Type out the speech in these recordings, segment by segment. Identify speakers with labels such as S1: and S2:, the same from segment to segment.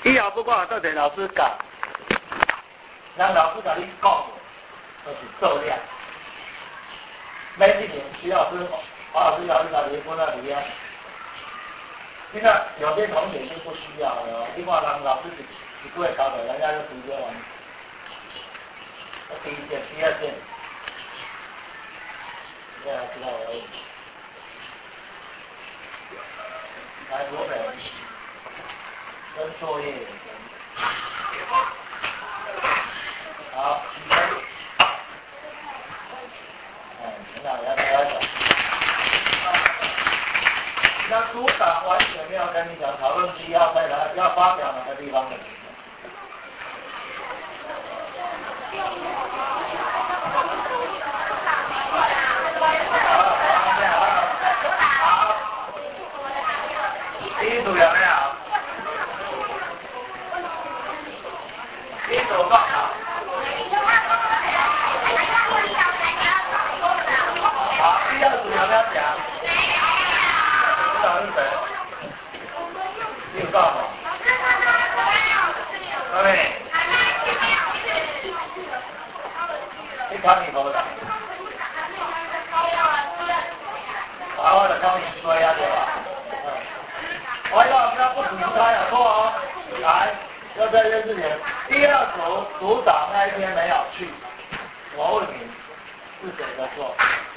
S1: 以后不管到底老师教，让老师甲你讲，就是做量。每事情徐老师、黄老师教你把离婚那里啊。现在有些同学就不需要了，另外让老师一个月搞的，人家就直接完。第一件、第二件，现在知道我的。来，罗北跟作业有关。好，很好，来走。那组长完全没有跟你讲讨论区要在哪，要发表哪个地方的。第一组有没有？第一组放好。好，第二组有没有讲？组长是谁？你有告吗？对。你看你头的。好的，帮你说一下对吧？我要不要不许他有错哦？来，就这件事情。第二组组长那一天没有去，我问你，是谁的错？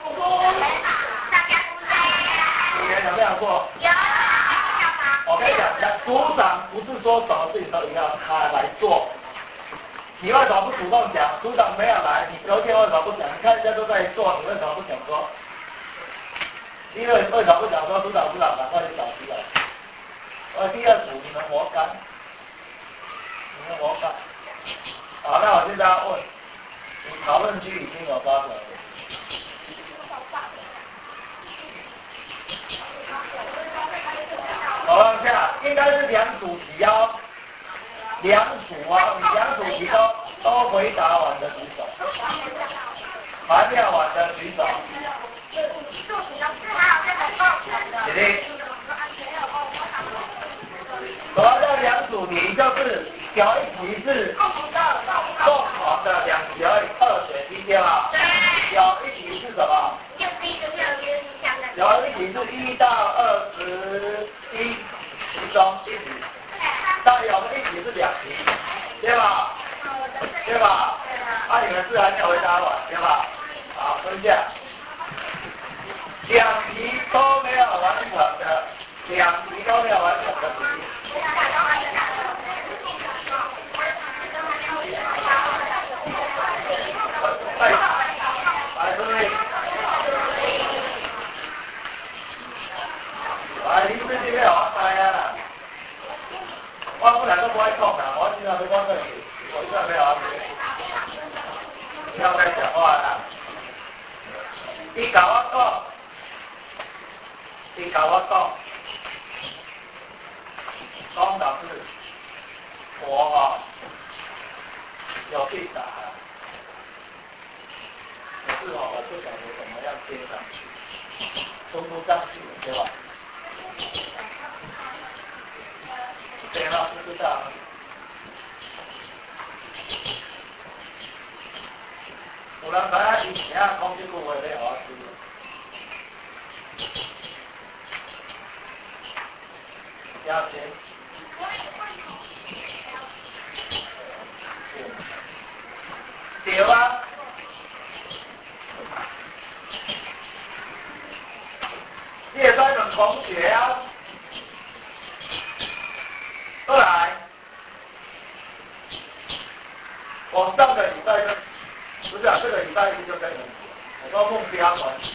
S1: 你们有没有错？有。我跟你讲，组长不是说什么事情都一定要他来做。你为什么不主动讲？组长没有来，你隔天为什么不讲？你看人家都在做，你为什么不想说？因为为什么不想说？组长赶快去找出来。第二组你们活该，你们活该。好，那我现在要问，你讨论区已经有多少人？我问一下，应该是2组题哦，2组啊，你2组题都回答完的举手，还没有完的举手。姐姐。什么叫2组题？就是有一题是共同的2题而已，2选1对吧？有一题是什么？有一题是1到21其中1题，但有一题是2题，对吧？对吧？你们是还没有回答完，对吧？好，分下。2题都没有完成的，2题都没有完成的题。来，各位，来，你这边我知啊，我本来都不爱讲啦，我现在要讲这个，我现在要不要再讲话啦？你跟我讲的是我有去打，可是我不晓得怎么样接上去，冲不上去，对吧？对了，不知道。有人把以前空气部位的好吃。要钱。对啊。你也在问同学啊。后来，我上个礼拜不是这个礼拜一就跟你讲，我说目标管理。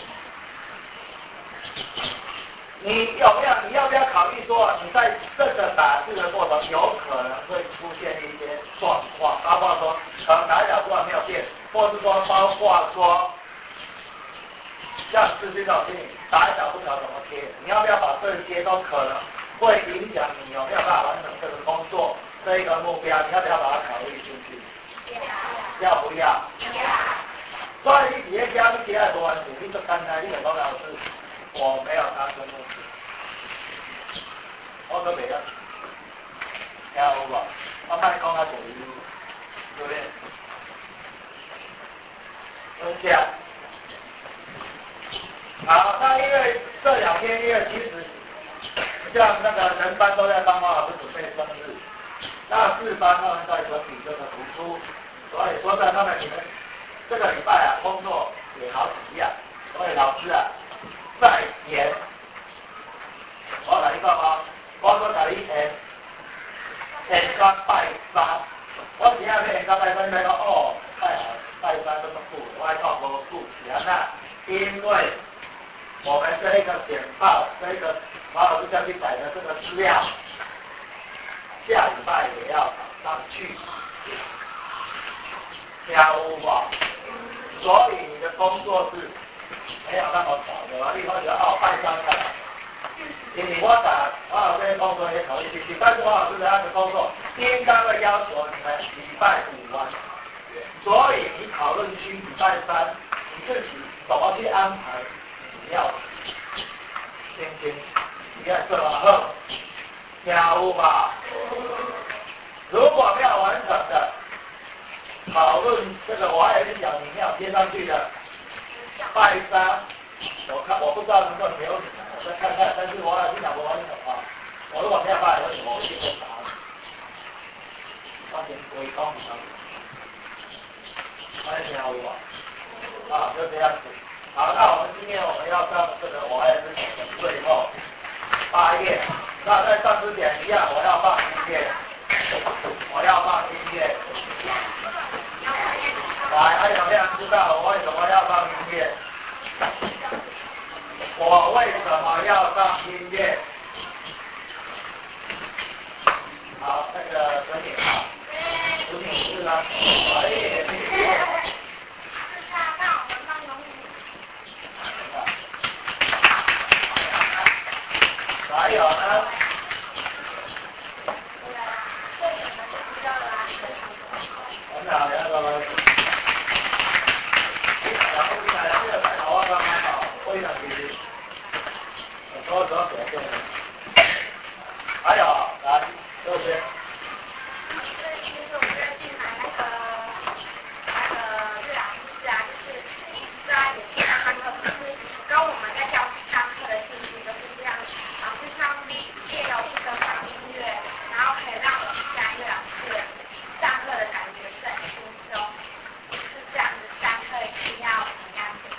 S1: 你要不要考虑说，你在这个打字的过程，有可能会出现一些状况，包括说可能打脚突然没有变，或是说包括说像视讯老师打脚不晓得怎么贴，你要不要把这些都可能会影响你有没有办法完成这个工作这一个目标，你要不要把它考虑进去？要不要？所以你在家你写很多问题，你就刚才你很多老师。我没有达成目的，我都没有。 听有无？我卖讲较侪对不对？这样。好，那因为这2天，因为其实像那个人班都在帮汪老师准备生日，那4班他们在整理这个图书，所以说在他们你们这个礼拜啊工作也好几样，所以老师啊在言，我来一个吗？我说给你下拜山，我今仔日下拜山，你讲哦，太好，拜山这么酷，我还讲无酷，是安那？因为我们这一个简报，这一个马老师将去改的这个资料，下礼拜也要上去，听有无？所以你的工作是没有那么少的嘛，你发觉哦，拜山太好。因为我打王老师的工作也考虑进去，但是王老师的那个工作应当会要求你们礼拜5完，所以你讨论区礼拜3，你自己怎么去安排？你要你要做好，听有吧？如果没有完成的讨论，这个我还有一讲你没有贴上去的拜山，我不知道能够留你。再看看，但是我要去讲我完成啊！我如果没有办法有什么，我一定会答。发现微高比较好，发现听有啊，就这样子。好，那我们今天我们要上这个我爱之前的最后8页。那在上之前一样，我要放音乐，来，还有没有人知道我为什么要放音乐？我为什么要放音乐？好，那个陈敏啊，陈敏是呢，还有呢？很好，那个，非常积极。还有，来，右边。
S2: 跟我们在教室上课的兴趣都是这样，老师上借由一个放音乐，然后可以让我们下一个老师上课的感觉是很轻松，是这样子上课一定要怎么样子？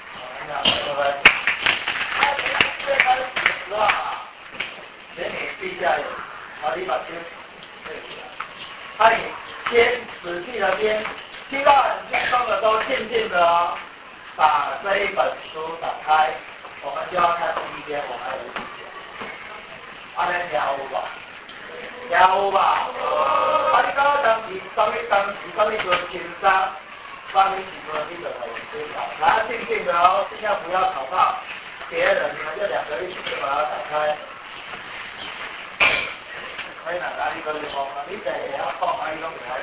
S1: 还有最开始的时候啊，请你闭下眼，你把听对起来，你先仔细的听，听到很轻松的时候，静静的哦。把这一本书打开，我们就要看第一篇，我还有一篇。安尼听有无？听有吧？你刚刚当时什么做轻松，什么时做你就可以知道。来，静静的哦，尽量不要吵到别人，你们就2个一起就把它打开。可以哪里都是空的，你这也要空，哪里都不要。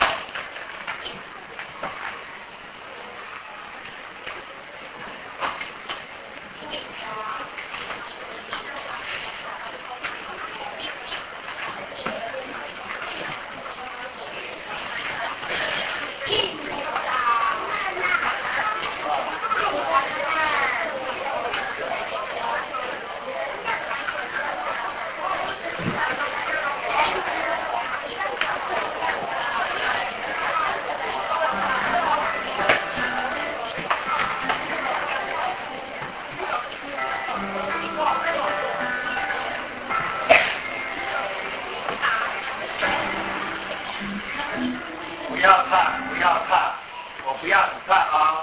S1: 不要看，我不要你看啊。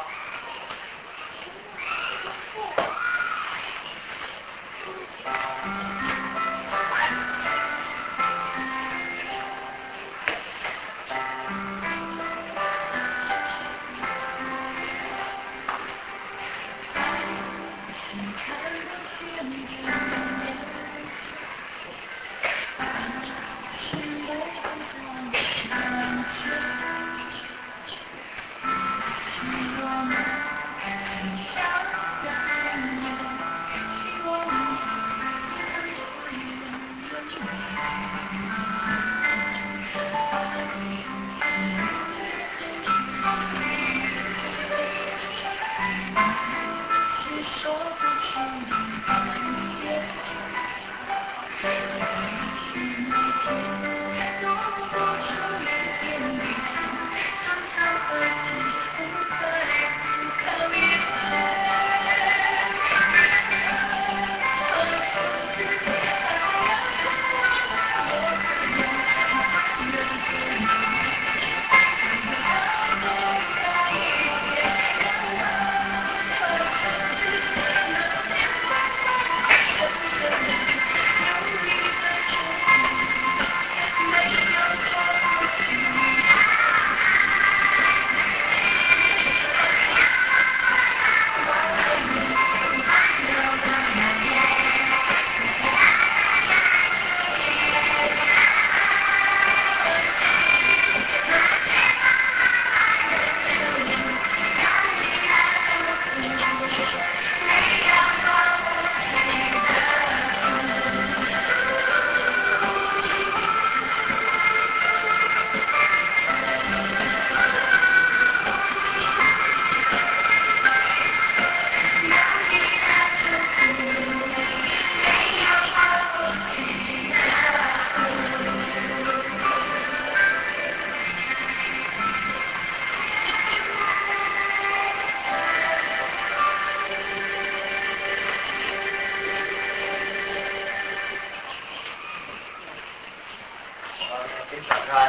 S1: 眼睛打开。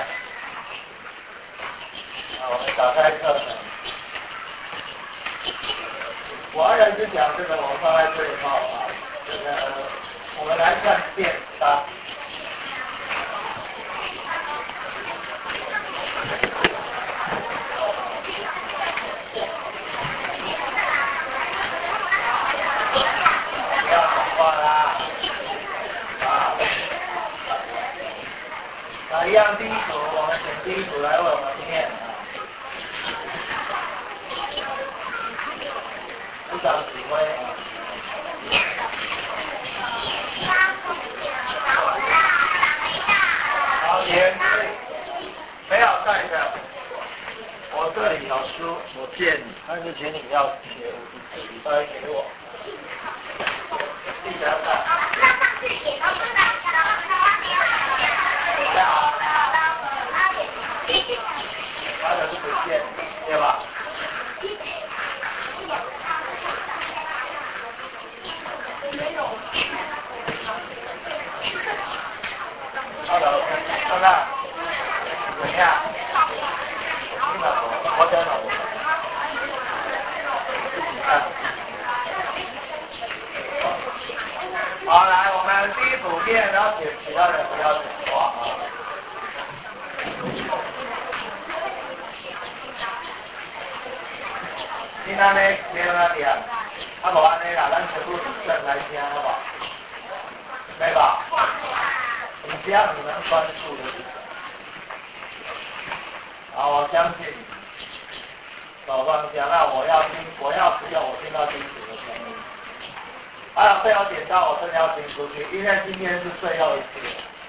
S1: 我们打开课程。我还有一直讲这个，我放在最后啊。这个我们来看电商。不要讲话啦。一样第一组，我们选第一组来为我们念啊。部长指挥啊。好，没有带的，我这里有书，我借你，但是请你要写50字，你再给我。记得带。他的是不见，对吧？好的，看看怎么样？我讲了，好，来，我们第一组念，然后写其他人不要讲话啊。你安尼听哪点？啊无安尼啦，咱全部认来听好不好？来吧。只要你们专注的是什么？好，我相信手放下，那我要只有我听到清楚的声音。还有被我点到，我真的要听出去，因为今天是最后一次。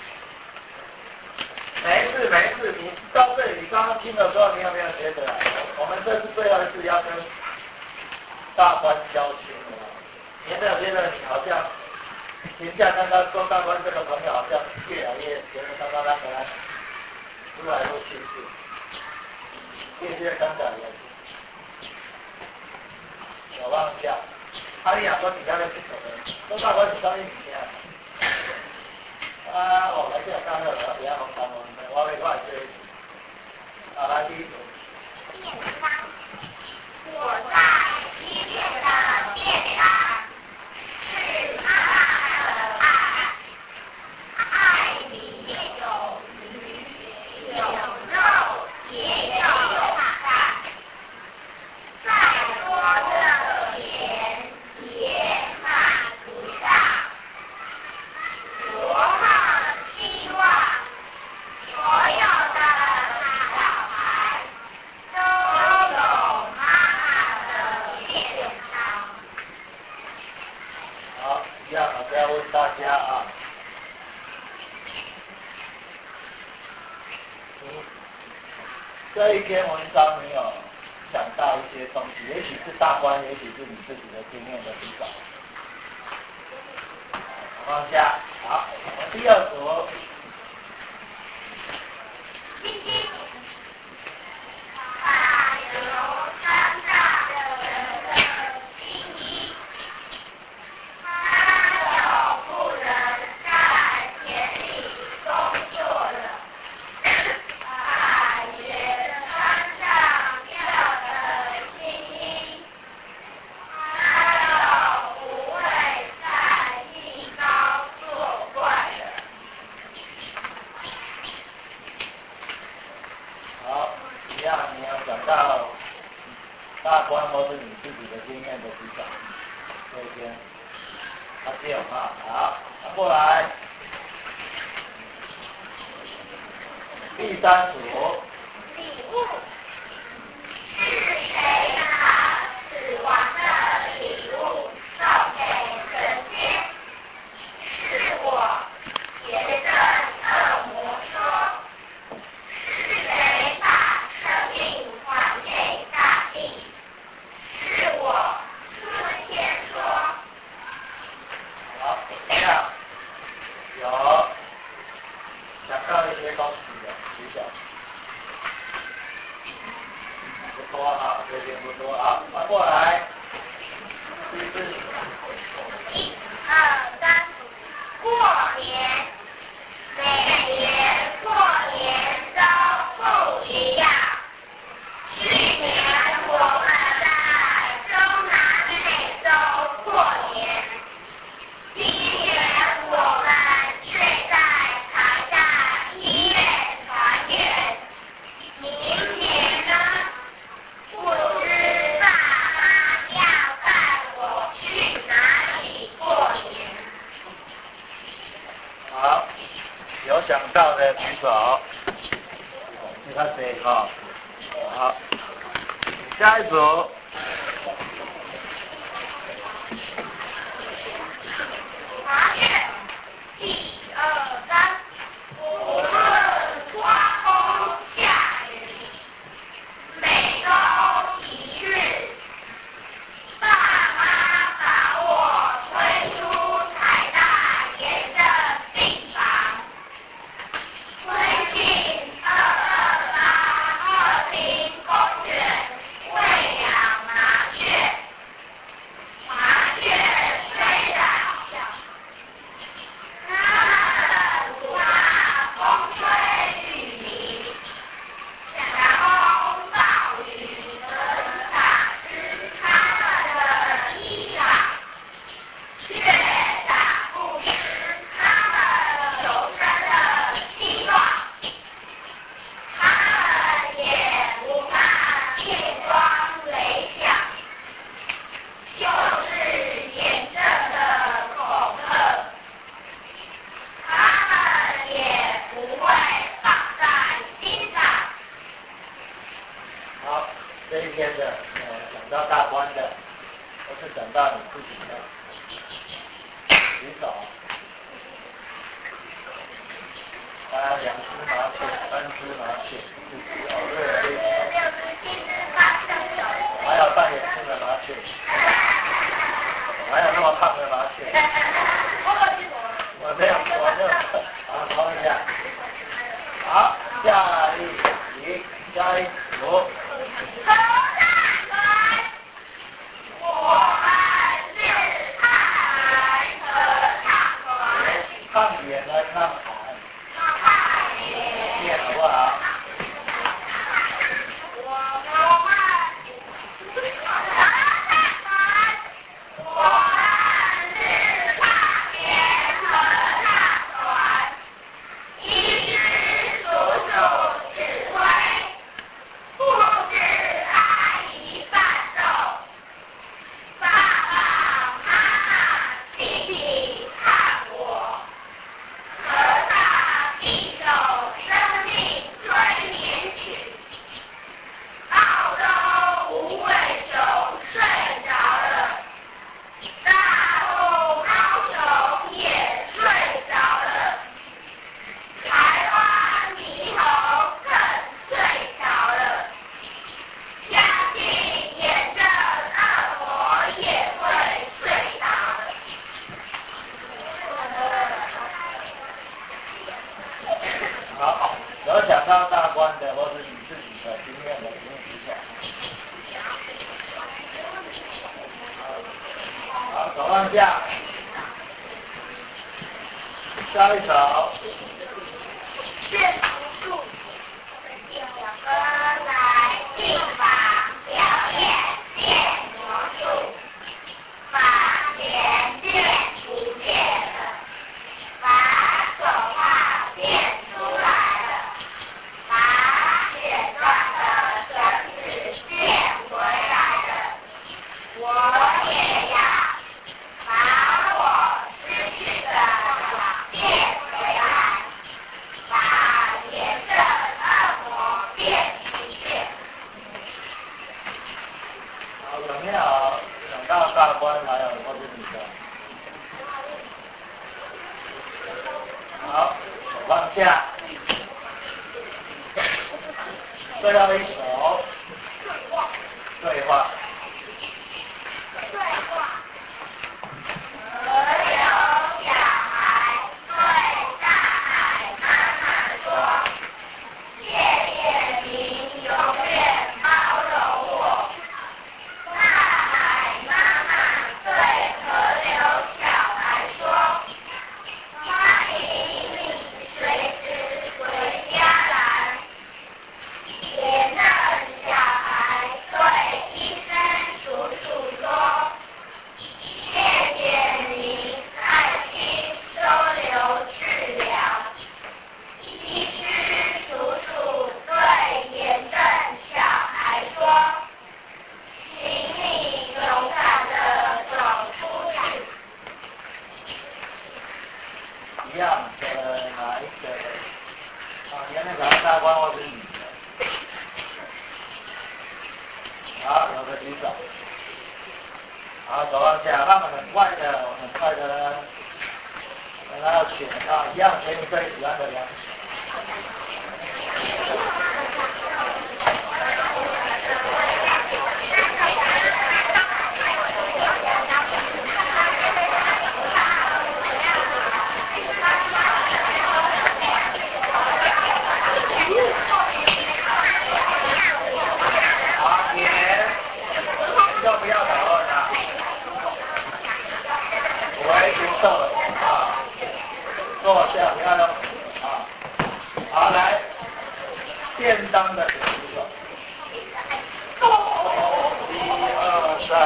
S1: 没事，你到这里，你刚刚听的时候，你有没有觉得，我们这是最后一次要跟大官交心了？你有没有觉得你好像评价刚刚说大官这个朋友好像越来越觉得刚刚那个出来都清楚，越刚才的，有忘掉。他俩说底下的是什么？都大官是商业理念。来这上课了，不要红灯，我没快追。好，来第一组。
S2: 我在医院的店长是爱，爱里有鱼，有肉，也有海，再多的钱也买不上。我很希望所有的大小孩都有妈妈的健康。
S1: 好，一样我再问大家啊，这一篇文章你有想到一些东西，也许是大观，也许是你自己的经验的比较。放下，好，第二组。
S2: 把有山大的人的心意，他有富人在田里工作了，把原山上跳的精英，他有不会在地高作怪的。
S1: 好，一样你要讲到大观或是你自己的经验的比较，这边，这样啊，好，过来，第三组。
S2: 礼物是谁把死亡的礼物送给神仙？是我，别的恶魔说。是谁把生命还给大地？是我，春天说。
S1: 好，这样有想到一些东西的比较。不多啊，这边不多啊，反过来，第四组。
S2: 1、2、3，过年，每年过
S1: 举手。你看谁哈？好，下一组。
S2: 麻雀，1、2、3，无论刮风下雨，每周一日，爸妈把我推出台大炎症病房，推进22820公园喂养麻雀。麻雀虽然小，它们不怕风吹雨淋，强风暴雨能打湿它们的衣裳，却打不湿它们求生的希望。它们也不怕电光雷响，就是炎症的恐吓，他们也不会放在心上。
S1: 好，这一篇的讲到大观的，或是讲到你自己的，举手。2只麻雀，3只麻雀，4只小瑞儿，6
S2: 只、7只、8只、9只。
S1: 还有大眼睛的麻雀，还有那么胖的麻雀。我没有，好，抄一下。好，下一题，下一组。
S2: 何大官，我们是看海合唱团。
S1: 看脸来看海。
S2: 看脸。
S1: 念好不好？好，有讲到大观的，或是你自己的经验的，请你举手。好，手放下。下一首。
S2: 变魔术，小哥来病房表演变魔术，把钱变不见了，把手帕变出来了，把剪断的绳子变回来了，我也要把我失去的变回来，把炎症恶魔变一变。
S1: 好，有没有讲到大观还有或者你的？好，手放下。最后一首。对话。
S2: 对话。河流小孩对大海妈妈说：“谢谢您永远包容我。”大海妈妈对河流小孩说：“欢迎你随时回家来。”炎症小孩对医生
S1: 前面可能大官或是女的。好，有的举手。好，手放下，那么很快的呢，跟他选到一样给你最喜欢的人。坐下，不要动。好，来，便当的举手。1、2、3、4、5、6、7、8、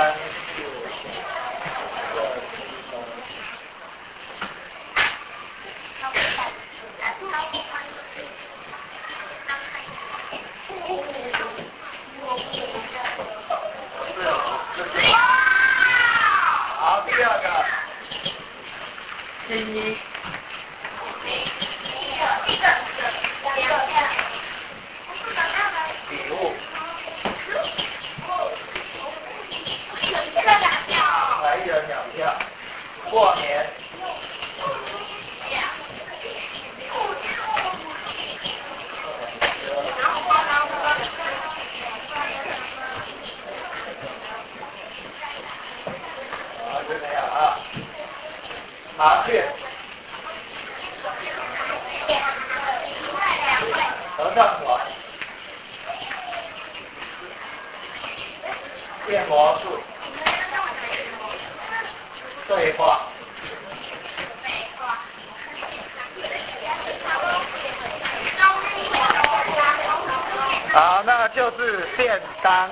S1: 好，第二个，第一。礼物。来1人2票。过年。好，就这样啊。麻雀。合唱团。变魔术。对话。好，那就是便当。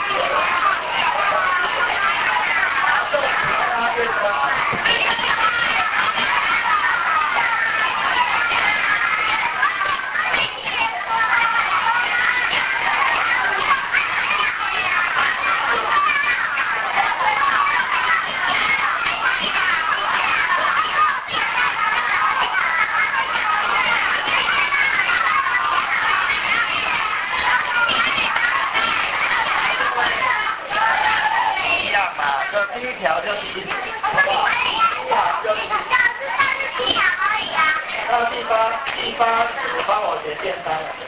S1: 这第一条就是第一条，到第八组帮我写便当了。